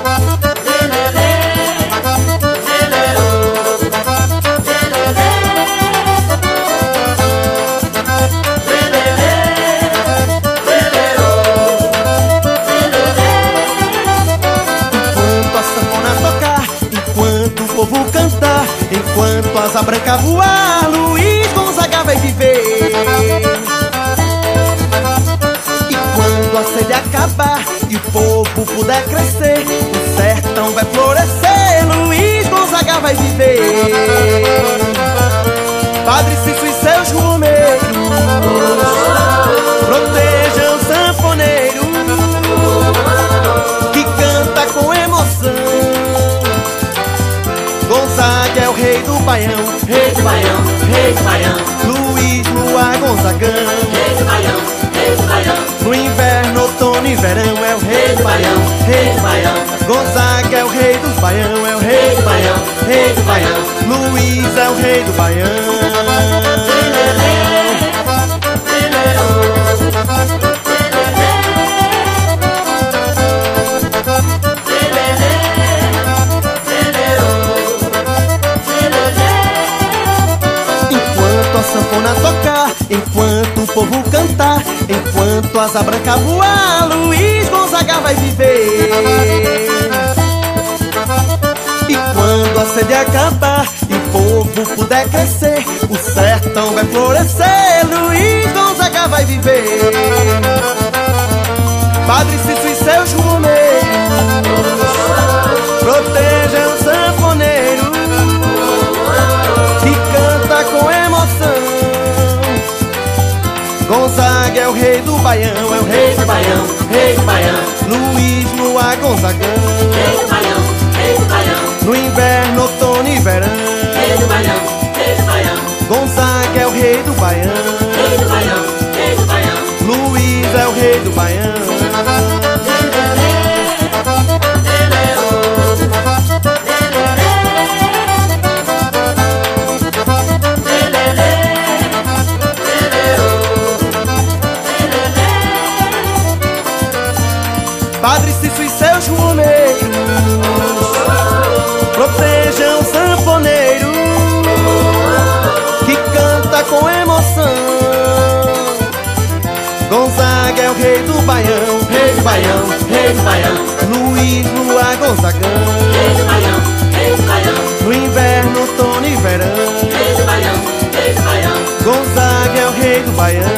O povo cantar, enquanto a asa branca voar, Luiz Gonzaga vai viver. E quando a sede acabar e o povo puder crescer, o sertão vai florescer, Luiz Gonzaga vai viver. Padre Cício e seus romeiros protejam o sanfoneiro que canta com emoção. Gonzaga é o rei do baião, rei do baião, rei do baião. Luiz Luar Gonzagão, rei do baião, rei do baião. No inverno, outono e verão é o rei do baião, rei do baião. Gonzaga é o rei dos baião, é o rei do baião, rei do baião. Luiz é o rei do baião. Enquanto a sanfona tocar, enquanto o povo cantar, enquanto a asa branca voar, Luiz Gonzaga vai viver. E quando a sede acabar e o povo puder crescer, o sertão vai florescer, Luiz Gonzaga vai viver. Padre Cício e seus romeiros protejam o sanfoneiro que canta com emoção. Gonzaga é o rei do baião, é o rei do baião, rei do baião. Luiz Luar Gonzagão, rei do baião, rei do baião. No inverno, outono e verão, rei do baião, rei do baião. Gonzaga é o rei do baião, rei do baião, rei do baião. Luiz é o rei do baião. Padre Cício e seus romeiros protejam o sanfoneiro que canta com emoção. Gonzaga é o rei do baião, rei do baião, rei do baião. Luiz Luar Gonzagão, rei do baião, rei do baião. No inverno, outono e verão, rei do baião, rei do baião. Gonzaga é o rei do baião.